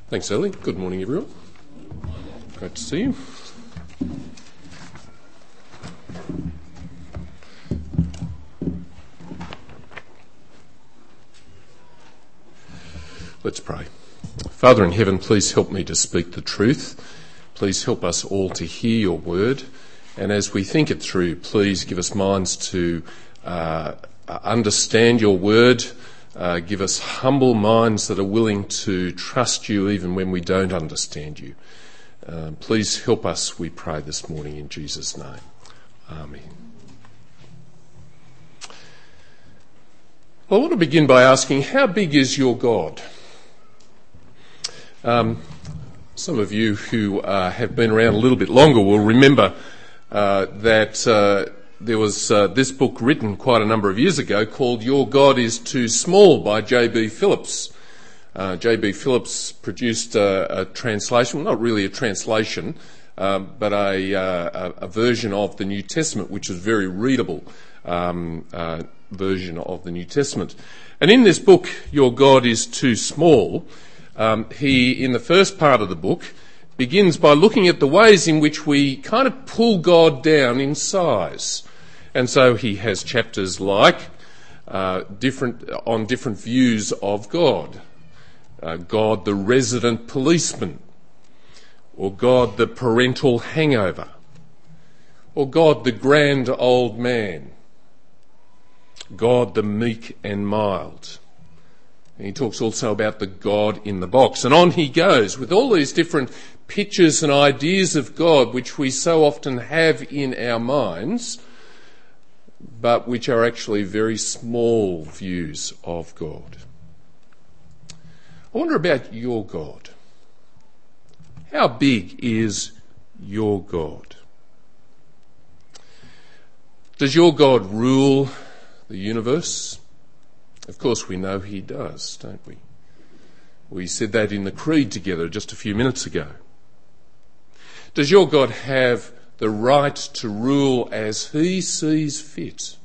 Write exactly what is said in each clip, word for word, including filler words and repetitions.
Thanks, Ellie. Good morning, everyone. Great to see you. Let's pray. Father in heaven, please help me to speak the truth. Please help us all to hear your word. And as we think it through, please give us minds to uh, understand your word. Uh, give us humble minds that are willing to trust you even when we don't understand you. Uh, please help us, we pray this morning in Jesus' name. Amen. Well, I want to begin by asking, how big is your God? Um, some of you who uh, have been around a little bit longer will remember uh, that uh, there was uh, this book written quite a number of years ago called Your God is Too Small by J B Phillips. Uh, J B Phillips produced a, a translation, well, not really a translation, uh, but a, uh, a version of the New Testament, which is a very readable um, uh, version of the New Testament. And in this book, Your God is Too Small, um, he, in the first part of the book, begins by looking at the ways in which we kind of pull God down in size. And so he has chapters like uh, different on different views of God. Uh, God the resident policeman, or God the parental hangover, or God the grand old man, God the meek and mild. And he talks also about the God in the box. And on he goes with all these different pictures and ideas of God which we so often have in our minds, but which are actually very small views of God. I wonder about your God. How big is your God? Does your God rule the universe? Of course we know he does, don't we? We said that in the Creed together just a few minutes ago. Does your God have the right to rule as he sees fit?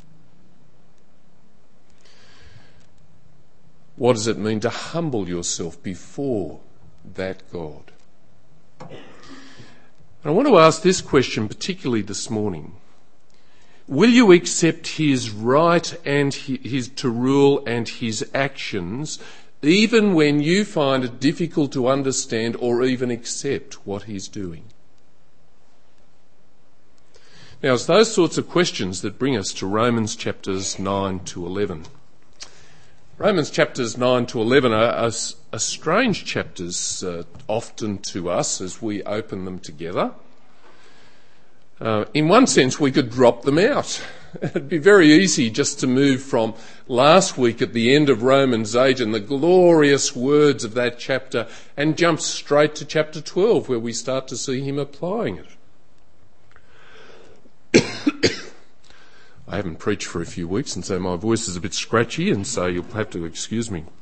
What does it mean to humble yourself before that God? And I want to ask this question particularly this morning. Will you accept his right and his to rule and his actions even when you find it difficult to understand or even accept what he's doing? Now, it's those sorts of questions that bring us to Romans chapters nine to eleven. Romans chapters nine to eleven are, are, are strange chapters uh, often to us as we open them together. Uh, in one sense, we could drop them out. It'd be very easy just to move from last week at the end of Romans eight and the glorious words of that chapter and jump straight to chapter twelve, where we start to see him applying it. I haven't preached for a few weeks, and so my voice is a bit scratchy, and so you'll have to excuse me.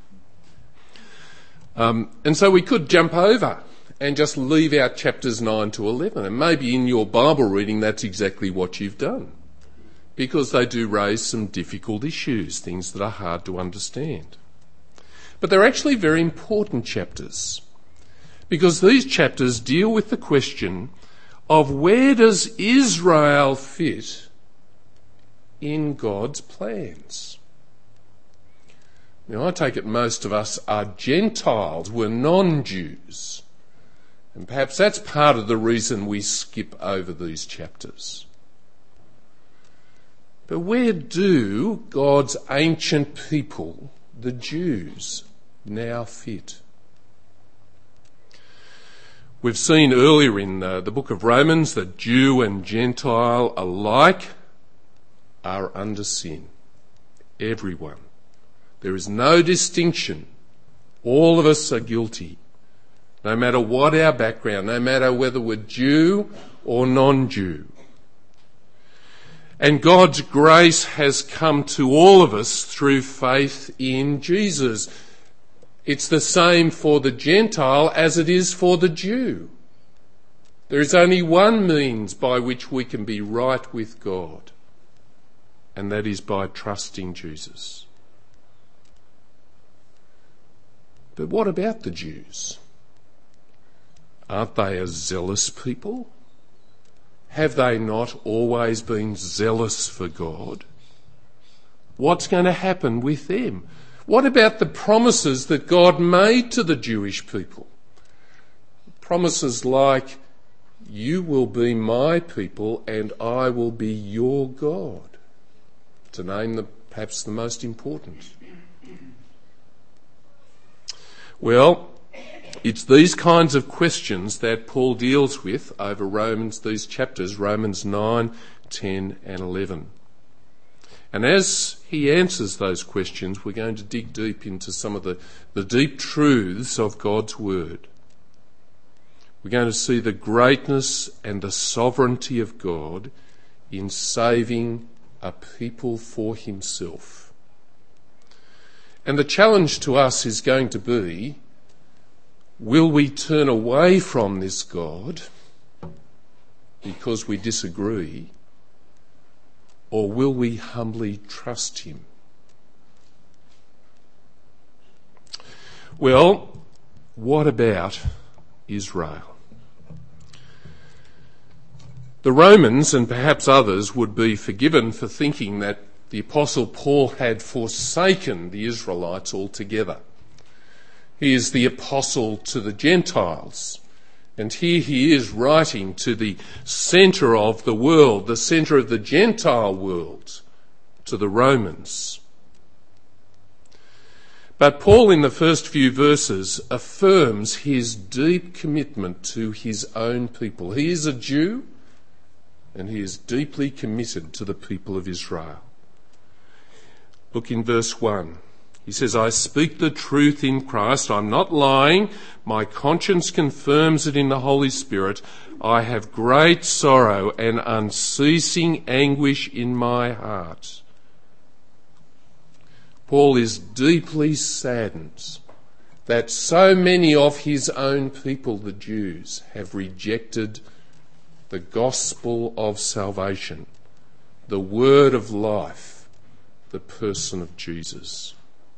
Um, and so we could jump over and just leave out chapters nine to eleven. And maybe in your Bible reading that's exactly what you've done, because they do raise some difficult issues, things that are hard to understand. But they're actually very important chapters, because these chapters deal with the question of where does Israel fit in God's plans. Now, I take it most of us are Gentiles, we're non-Jews. And perhaps that's part of the reason we skip over these chapters. But where do God's ancient people, the Jews, now fit? We've seen earlier in uh, the book of Romans that Jew and Gentile alike are under sin. Everyone. There is no distinction. All of us are guilty. No matter what our background, no matter whether we're Jew or non-Jew. And God's grace has come to all of us through faith in Jesus. It's the same for the Gentile as it is for the Jew. There is only one means by which we can be right with God, and that is by trusting Jesus. But what about the Jews? Aren't they a zealous people? Have they not always been zealous for God? What's going to happen with them? What about the promises that God made to the Jewish people? Promises like, you will be my people and I will be your God, to name the, perhaps the most important. Well, it's these kinds of questions that Paul deals with over Romans, these chapters, Romans nine, ten and eleven. And as he answers those questions, we're going to dig deep into some of the, the deep truths of God's word. We're going to see the greatness and the sovereignty of God in saving a people for himself. And the challenge to us is going to be, will we turn away from this God because we disagree, or will we humbly trust him? Well, what about Israel? The Romans, and perhaps others, would be forgiven for thinking that the Apostle Paul had forsaken the Israelites altogether. He is the apostle to the Gentiles, and here he is writing to the centre of the world, the centre of the Gentile world, to the Romans. But Paul, in the first few verses, affirms his deep commitment to his own people. He is a Jew, and he is deeply committed to the people of Israel. Look in verse one. He says, I speak the truth in Christ. I'm not lying. My conscience confirms it in the Holy Spirit. I have great sorrow and unceasing anguish in my heart. Paul is deeply saddened that so many of his own people, the Jews, have rejected the gospel of salvation, the word of life, the person of Jesus.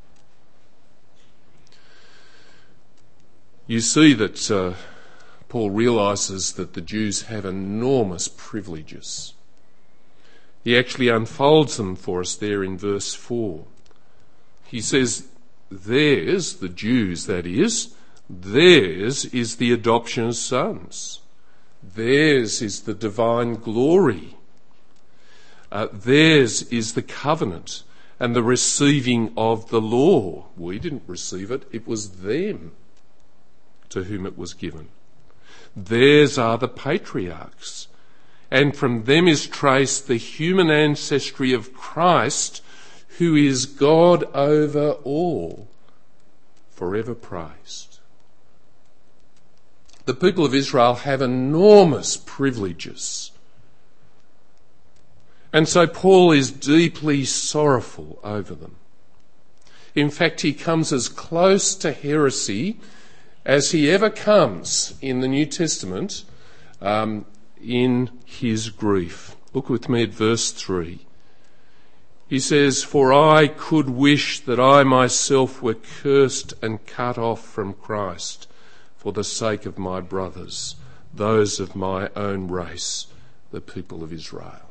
You see that uh, Paul realises that the Jews have enormous privileges. He actually unfolds them for us there in verse four. He says, theirs, the Jews that is, theirs is the adoption as sons. Theirs is the divine glory. Uh, theirs is the covenant and the receiving of the law. We didn't receive it, it was them to whom it was given. Theirs are the patriarchs, and from them is traced the human ancestry of Christ, who is God over all, forever praised. The people of Israel have enormous privileges. And so Paul is deeply sorrowful over them. In fact, he comes as close to heresy as he ever comes in the New Testament um, in his grief. Look with me at verse three. He says, for I could wish that I myself were cursed and cut off from Christ for the sake of my brothers, those of my own race, the people of Israel.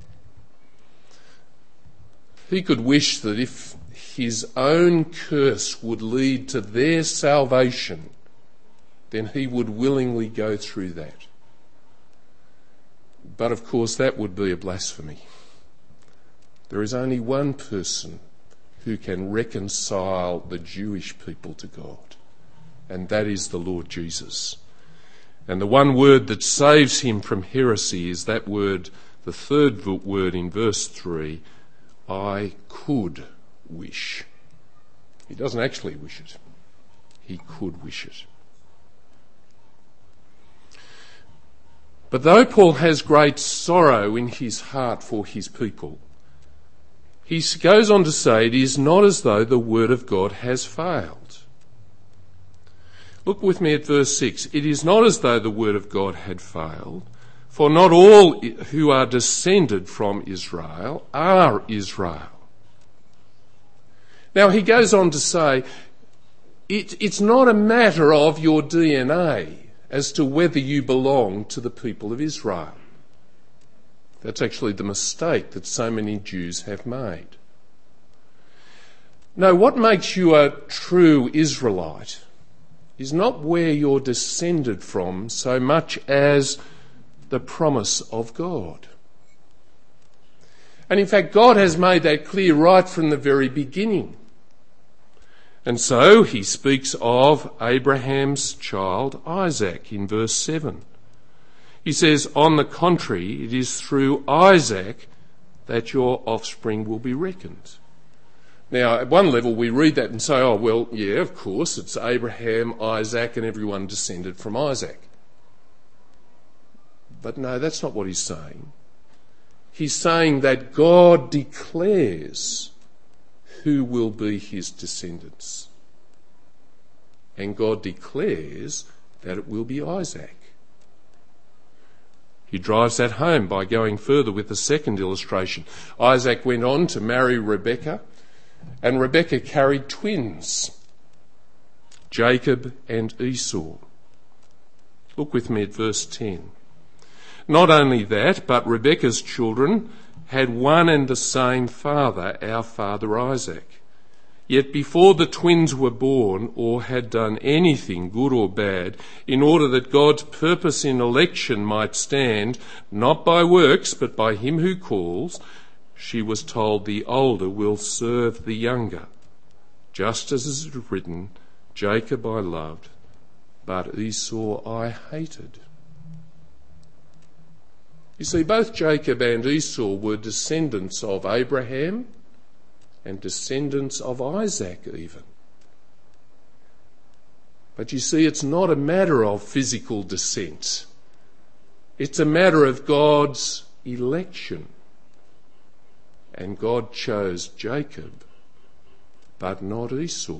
He could wish that if his own curse would lead to their salvation, then he would willingly go through that. But of course that would be a blasphemy. There is only one person who can reconcile the Jewish people to God, and that is the Lord Jesus. And the one word that saves him from heresy is that word, the third word in verse three, I could wish. He doesn't actually wish it. He could wish it. But though Paul has great sorrow in his heart for his people, he goes on to say it is not as though the word of God has failed. Look with me at verse six. It is not as though the word of God had failed, for not all who are descended from Israel are Israel. Now he goes on to say, it, it's not a matter of your D N A as to whether you belong to the people of Israel. That's actually the mistake that so many Jews have made. No, what makes you a true Israelite is not where you're descended from so much as the promise of God. And in fact, God has made that clear right from the very beginning. And so he speaks of Abraham's child Isaac in verse seven. He says, on the contrary, it is through Isaac that your offspring will be reckoned. Now, at one level, we read that and say, oh, well, yeah, of course, it's Abraham, Isaac, and everyone descended from Isaac. But no, that's not what he's saying. He's saying that God declares who will be his descendants. And God declares that it will be Isaac. He drives that home by going further with the second illustration. Isaac went on to marry Rebekah, and Rebekah carried twins, Jacob and Esau. Look with me at verse ten. Not only that, but Rebekah's children had one and the same father, our father Isaac. Yet before the twins were born or had done anything good or bad, in order that God's purpose in election might stand, not by works but by him who calls, she was told the older will serve the younger. Just as it is written, Jacob I loved, but Esau I hated. You see, both Jacob and Esau were descendants of Abraham and descendants of Isaac even. But you see, it's not a matter of physical descent. It's a matter of God's election. And God chose Jacob, but not Esau.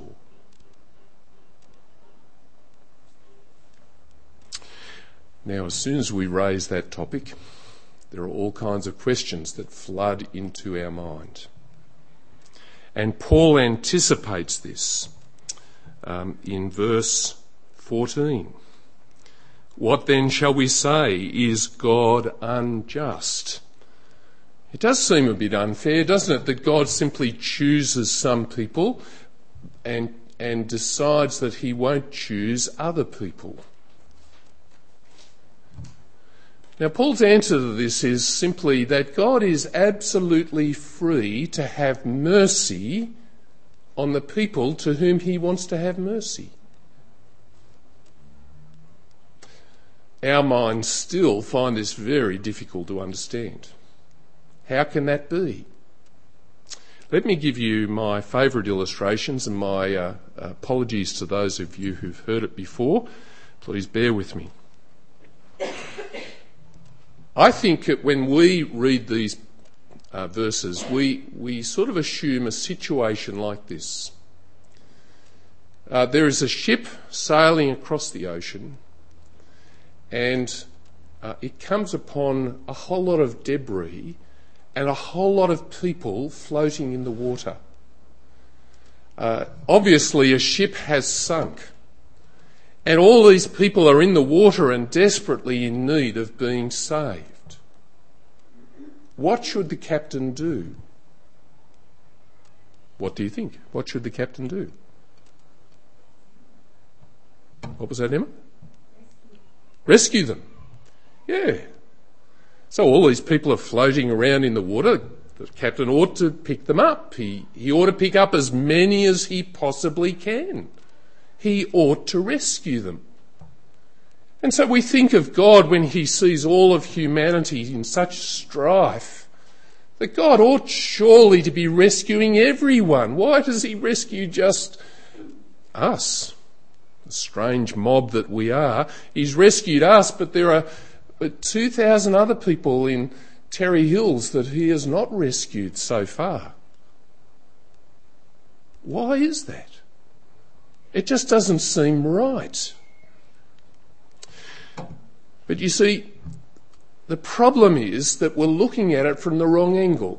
Now, as soon as we raise that topic, there are all kinds of questions that flood into our mind. And Paul anticipates this um, in verse fourteen. What then shall we say? Is God unjust? It does seem a bit unfair, doesn't it, that God simply chooses some people and, and decides that he won't choose other people. Now, Paul's answer to this is simply that God is absolutely free to have mercy on the people to whom he wants to have mercy. Our minds still find this very difficult to understand. How can that be? Let me give you my favourite illustrations, and my uh, apologies to those of you who've heard it before. Please bear with me. I think that when we read these uh, verses, we, we sort of assume a situation like this. Uh, there is a ship sailing across the ocean, and uh, it comes upon a whole lot of debris and a whole lot of people floating in the water. Uh, obviously, a ship has sunk, and all these people are in the water and desperately in need of being saved. What should the captain do? What do you think? What should the captain do? What was that, Emma? Rescue them. Yeah. So all these people are floating around in the water. The captain ought to pick them up. He, he ought to pick up as many as he possibly can. He ought to rescue them. And so we think of God when he sees all of humanity in such strife, that God ought surely to be rescuing everyone. Why does he rescue just us? The strange mob that we are. He's rescued us, but there are two thousand other people in Terry Hills that he has not rescued so far. Why is that? It just doesn't seem right. But you see, the problem is that we're looking at it from the wrong angle.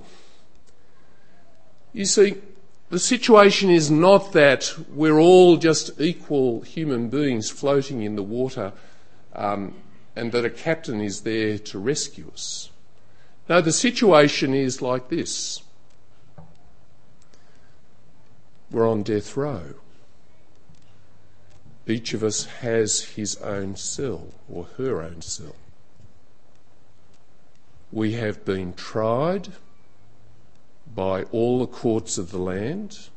You see, the situation is not that we're all just equal human beings floating in the water um, and that a captain is there to rescue us. No, the situation is like this. We're on death row. Each of us has his own cell or her own cell. We have been tried by all the courts of the land.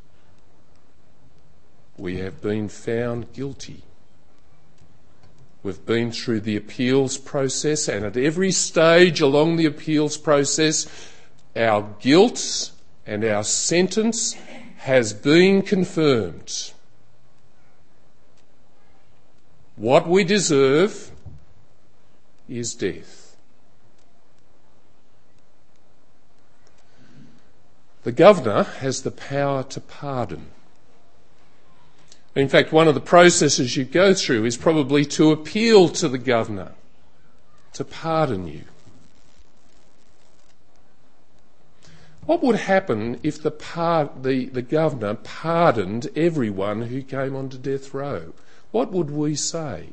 We have been found guilty. We've been through the appeals process, and at every stage along the appeals process, our guilt and our sentence has been confirmed. What we deserve is death. The governor has the power to pardon. In fact, one of the processes you go through is probably to appeal to the governor to pardon you. What would happen if the, par- the, the governor pardoned everyone who came onto death row? What would we say?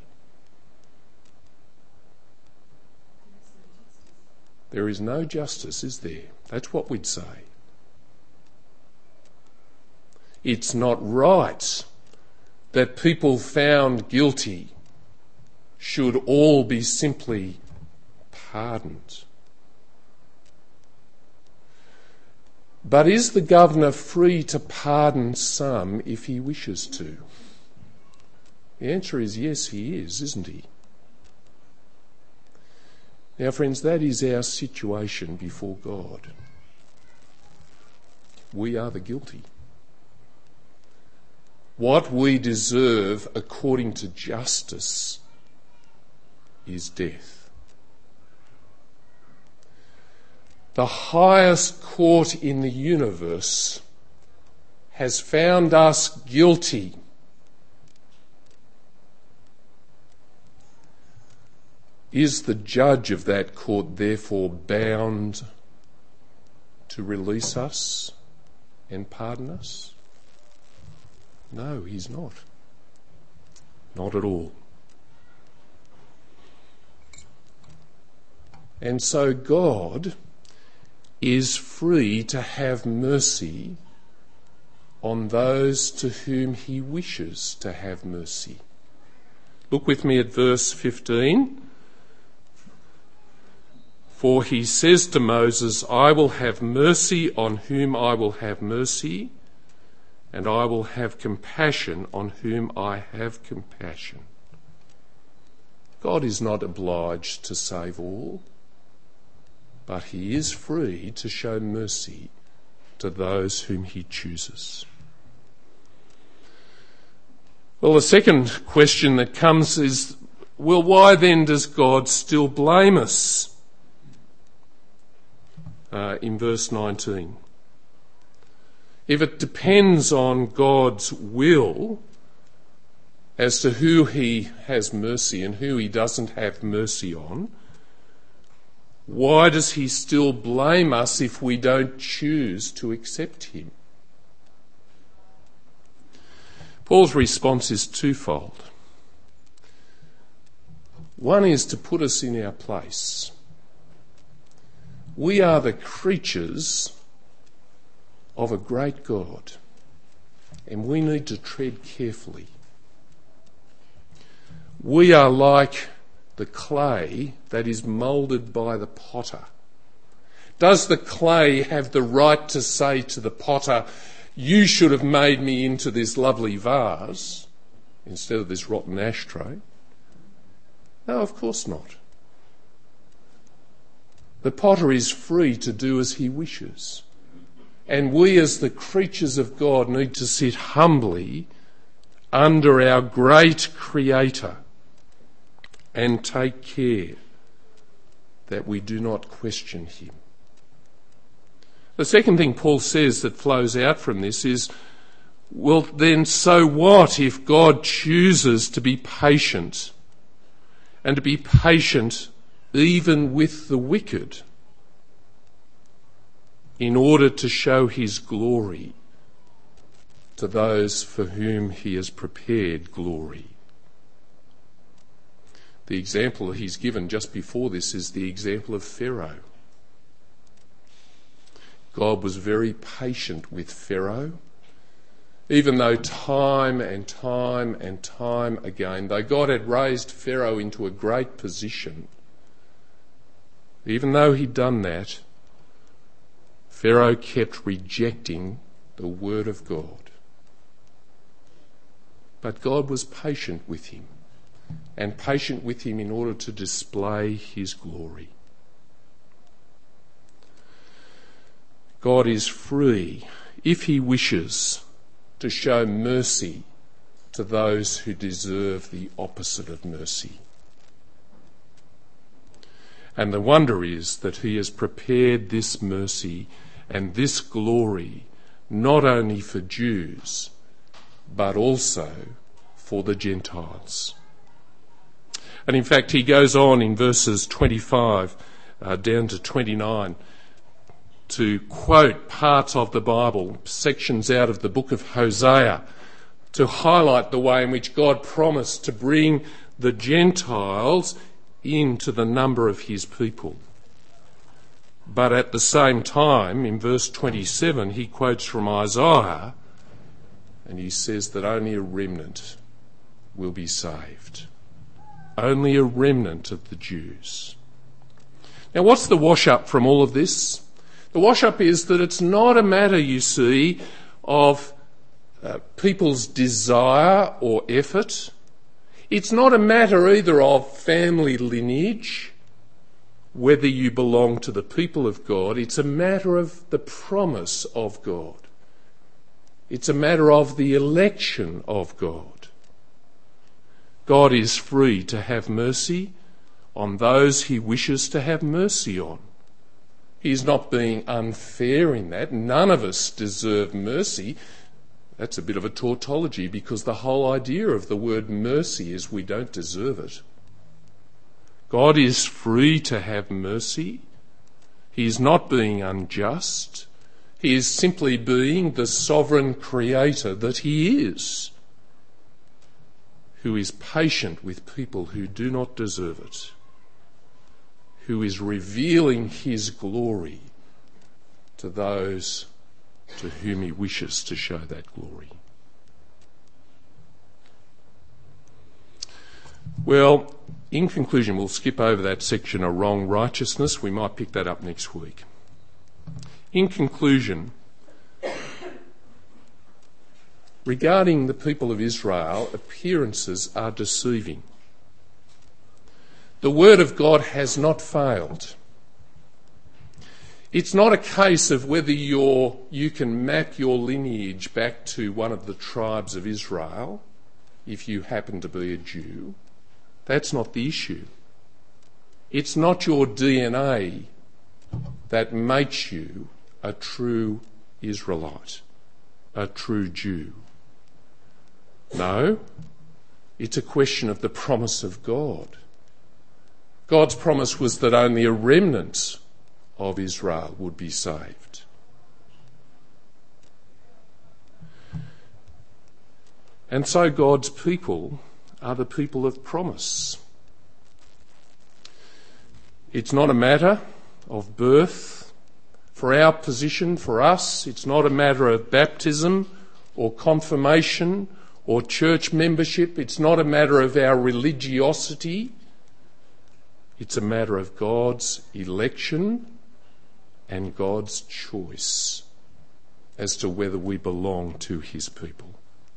There is no justice, is there? That's what we'd say. It's not right that people found guilty should all be simply pardoned. But is the governor free to pardon some if he wishes to? The answer is yes, he is, isn't he? Now, friends, that is our situation before God. We are the guilty. What we deserve according to justice is death. The highest court in the universe has found us guilty. Is the judge of that court therefore bound to release us and pardon us? No, he's not. Not at all. And so God is free to have mercy on those to whom he wishes to have mercy. Look with me at verse fifteen. For he says to Moses, I will have mercy on whom I will have mercy, and I will have compassion on whom I have compassion. God is not obliged to save all, but he is free to show mercy to those whom he chooses. Well, the second question that comes is, well, why then does God still blame us? Uh, in verse nineteen. If it depends on God's will as to who he has mercy and who he doesn't have mercy on, why does he still blame us if we don't choose to accept him? Paul's response is twofold. One is to put us in our place. We are the creatures of a great God, and we need to tread carefully. We are like the clay that is moulded by the potter. Does the clay have the right to say to the potter, you should have made me into this lovely vase instead of this rotten ashtray? No, of course not. The potter is free to do as he wishes. And we as the creatures of God need to sit humbly under our great Creator and take care that we do not question him. The second thing Paul says that flows out from this is, well, then so what if God chooses to be patient and to be patient even with the wicked in order to show his glory to those for whom he has prepared glory? The example he's given just before this is the example of Pharaoh. God was very patient with Pharaoh, even though time and time and time again, though God had raised Pharaoh into a great position, even though he'd done that, Pharaoh kept rejecting the word of God. But God was patient with him, and patient with him in order to display his glory. God is free, if he wishes, to show mercy to those who deserve the opposite of mercy. And the wonder is that he has prepared this mercy and this glory not only for Jews, but also for the Gentiles. And in fact, he goes on in verses twenty-five uh, down to twenty-nine to quote parts of the Bible, sections out of the book of Hosea, to highlight the way in which God promised to bring the Gentiles into the number of his people. But at the same time, in verse twenty-seven, he quotes from Isaiah, and he says that only a remnant will be saved. Only a remnant of the Jews. Now, what's the wash-up from all of this? The wash-up is that it's not a matter, you see, of uh, people's desire or effort. It's not a matter either of family lineage, whether you belong to the people of God. It's a matter of the promise of God. It's a matter of the election of God. God is free to have mercy on those he wishes to have mercy on. He's not being unfair in that. None of us deserve mercy. That's a bit of a tautology, because the whole idea of the word mercy is we don't deserve it. God is free to have mercy. He is not being unjust. He is simply being the sovereign creator that he is, who is patient with people who do not deserve it, who is revealing his glory to those to whom he wishes to show that glory. Well, in conclusion, we'll skip over that section of wrong righteousness. We might pick that up next week. In conclusion, regarding the people of Israel, appearances are deceiving. The word of God has not failed. It's not a case of whether you're, you can map your lineage back to one of the tribes of Israel if you happen to be a Jew. That's not the issue. It's not your D N A that makes you a true Israelite, a true Jew. No, it's a question of the promise of God. God's promise was that only a remnant of Israel would be saved. And so God's people are the people of promise. It's not a matter of birth. For our position, for us, it's not a matter of baptism or confirmation or church membership. It's not a matter of our religiosity. It's a matter of God's election and God's choice as to whether we belong to his people.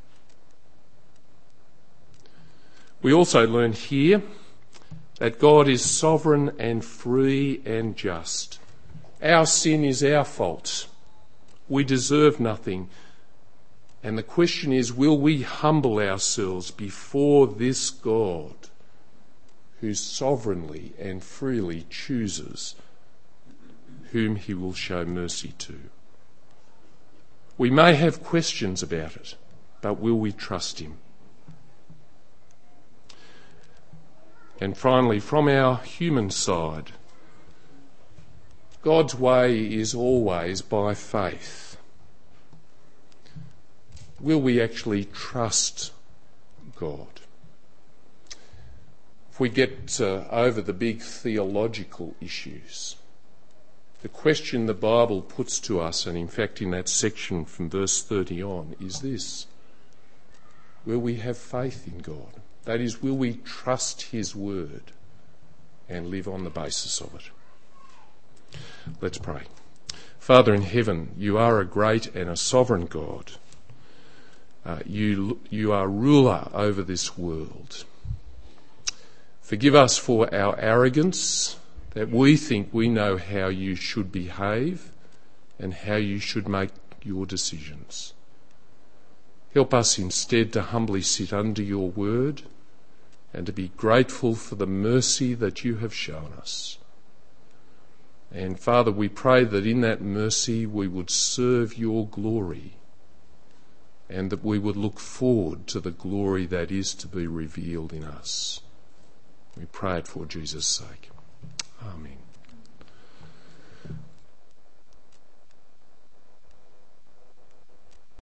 We also learn here that God is sovereign and free and just. Our sin is our fault. We deserve nothing. And the question is, will we humble ourselves before this God who sovereignly and freely chooses whom he will show mercy to? We may have questions about it, but will we trust him? And finally, from our human side, God's way is always by faith. Will we actually trust God? if we get uh, over the big theological issues, the question the Bible puts to us, and in fact in that section from verse thirty on, is this: will we have faith in God? That is, will we trust his word and live on the basis of it? Let's pray. Father in heaven, you are a great and a sovereign God. Uh, you, you are ruler over this world. Forgive us for our arrogance, that we think we know how you should behave and how you should make your decisions. Help us instead to humbly sit under your word and to be grateful for the mercy that you have shown us. And Father, we pray that in that mercy we would serve your glory and that we would look forward to the glory that is to be revealed in us. We pray it for Jesus' sake. Amen.